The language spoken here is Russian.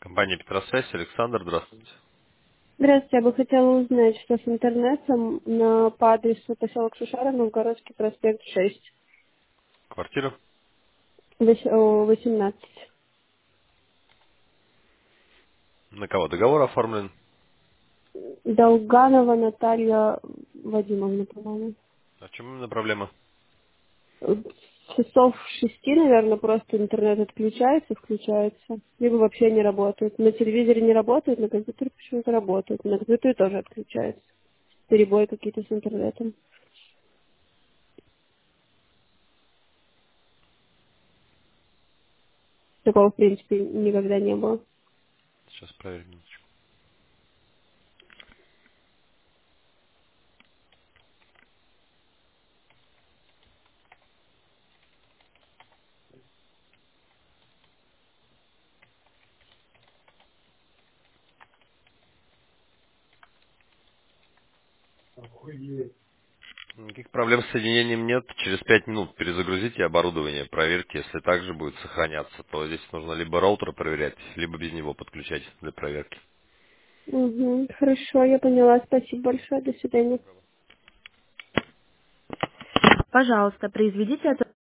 Компания Петросвязь, Александр, здравствуйте. Здравствуйте, я бы хотела узнать, что с интернетом по адресу поселок Шушара, Новгородский проспект 6, Квартира? 18. На кого договор оформлен? Долганова Наталья Вадимовна, по-моему. А в чем именно проблема? Часов 6, наверное, просто интернет отключается, включается. Либо вообще не работает. На телевизоре не работает, на компьютере почему-то работает. На компьютере тоже отключается. Перебои какие-то с интернетом. Такого, в принципе, никогда не было. Сейчас проверим минуточку. Никаких проблем с соединением нет. Через 5 минут перезагрузите оборудование, проверьте. Если также будет сохраняться, то здесь нужно либо роутер проверять, либо без него подключать для проверки. Угу, хорошо, я поняла. Спасибо большое. До свидания. Пожалуйста, произведите